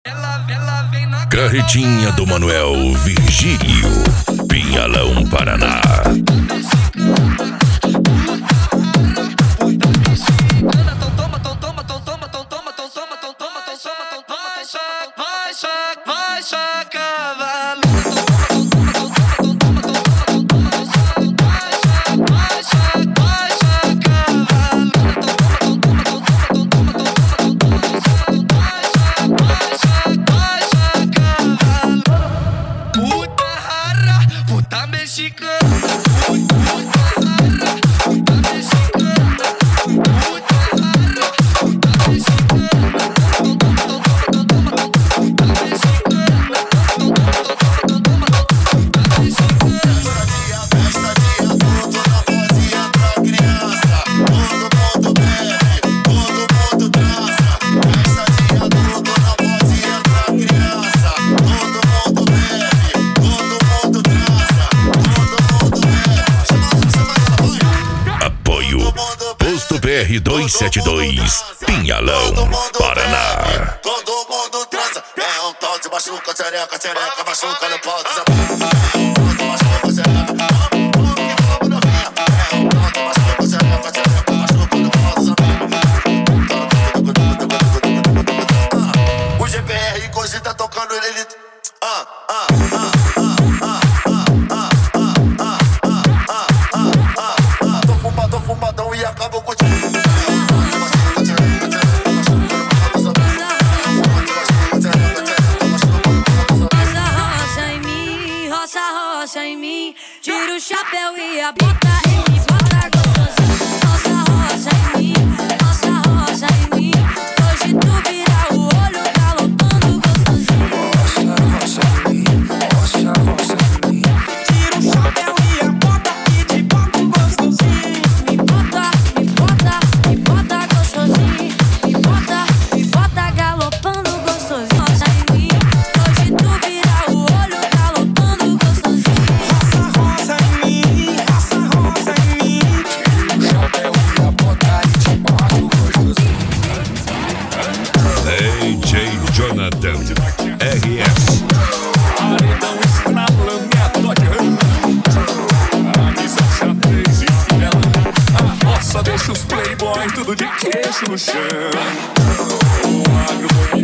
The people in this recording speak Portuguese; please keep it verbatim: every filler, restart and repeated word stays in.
Carretinha do Manuel Virgílio, Pinhalão, Paraná. Posto P R duzentos e setenta e dois, Pinhalão, Paraná. Todo mundo transa, é um tal de machuca, tchereca, tchereca, machuca, não pode desaparecer. O G P R hoje tá tocando ele. Ah, ah, ah, ah, ah, ah, ah, ah, ah, ah. Tô fumadão, fumadão e acabou com o tiro. Roça em mim, tira o chapéu e a bota em mim, bota gostosinho. Roça, roça em mim, roça, roça em mim. Hoje tu vira o olho galopando gostosinho. Roça, roça em mim, roça, roça em mim. Tira o chapéu e a bota e te bota gostosinho. Me bota, me bota, me bota gostosinho. Me bota, me bota galopando gostosinho. Roça em mim, hoje tu vira o olho galopando gostosinho. D J Jonathan R S. Paredão estralando é a Dodge Ram. A missão xadrez e fielão. A roça deixa os playboys tudo de queixo no chão. O agro